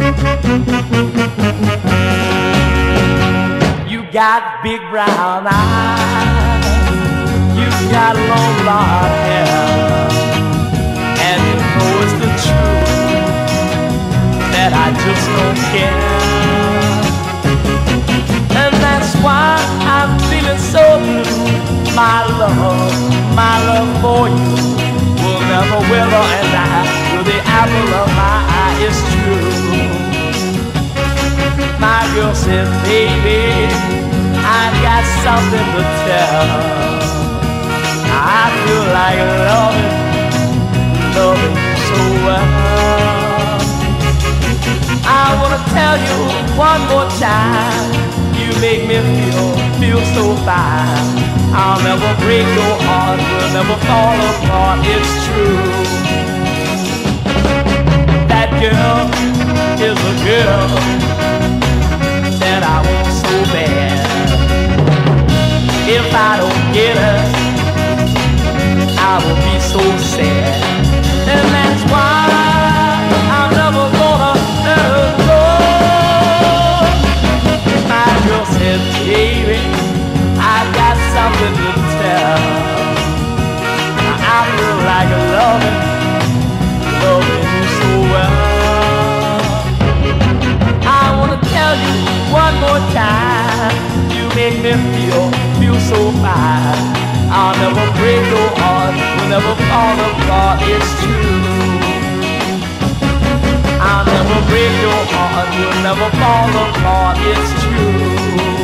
You got big brown eyes, you got long blonde hair, and you know it's the truth that I just don't care. And that's why I'm feeling so blue. My love for you will never wither and die. You're the apple of my eye, it's true. My girl said, baby, I've got something to tell. I feel like loving you so well. I wanna tell you one more time, you make me feel so fine. I'll never break your heart, we'll never fall apart, it's true. That girl is a girl that I want so bad. If I don't get her, I will be so sad. And that's why I'm never gonna let her go. My girl said, baby, I got something to tell. I feel like loving you so well. I wanna tell you one more time, you make me feel so fine. I'll never break your heart, we'll never fall apart, it's true. I'll never break your heart, we'll never fall apart, it's true.